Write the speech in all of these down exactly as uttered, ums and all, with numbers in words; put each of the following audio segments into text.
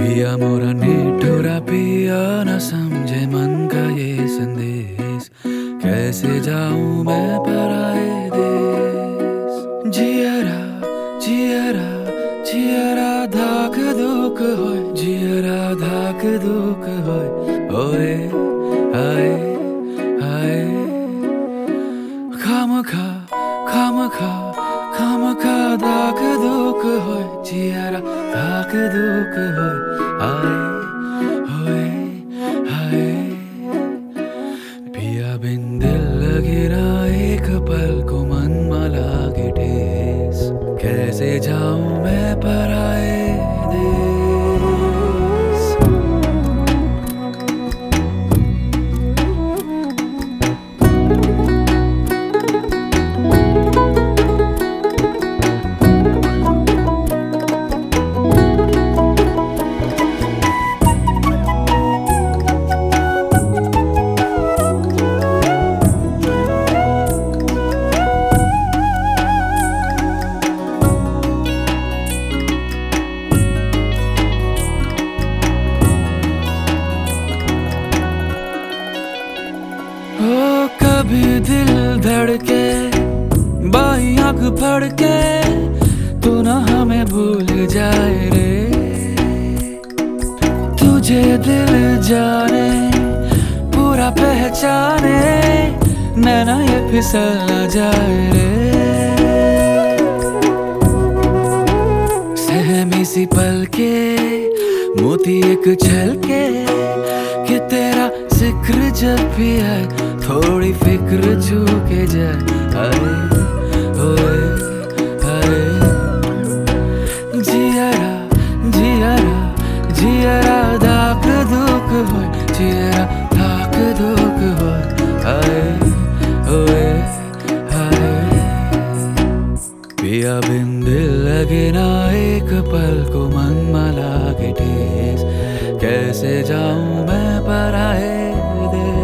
पिया मोरा निठुरा पिया न समझे मन का ये संदेश, कैसे जाऊं मैं पराए देश। जियरा जियरा जियरा धाक धूक होय, जियरा धाक धूक होय, ओए हाय हाय। खामखा खामखा खामखा धाक धूक होय, जियरा धाक धूक होय, हाय होए हाय। पिया बिन दिल लगे ना एक पल को मन मला के ठेस, कैसे जाऊं मैं पराए देश। ओ कभी दिल धड़के बाई आंख फड़के, तू ना हमें भूल जाए रे। तुझे दिल जाने पूरा पहचाने, नैना ये फिसल ना जाए रे। सहमी सी पल के मोती एक छलके, कि तेरा जिक्र जब भी आए थोड़ी फिक्र झुके जाए, हाय होए हाय। जियरा जियरा जियरा धाक धूक होय, जियरा धाक धूक होय, हाय होए हाय। पिया बिन दिल लगे ना एक पल को मन मला के ठेस, कैसे जाऊं मैं पराए देश।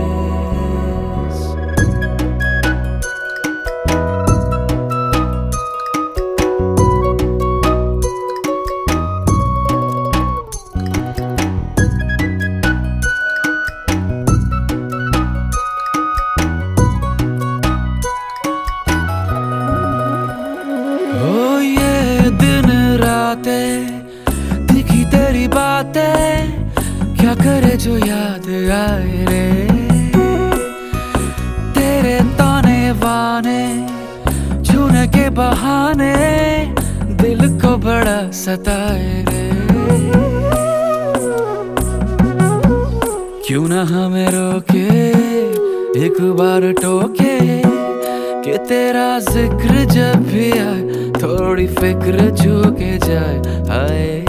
ओ ये दिन रातें दिखी तेरी बातें, क्या करे जो याद आए रे। तेरे ताने वाने छूने के बहाने, दिल को बड़ा सताए रे। क्यों ना हमें रोके एक बार टोके, कि तेरा जिक्र जब भी आए थोड़ी फिक्र झुके जाए, हाय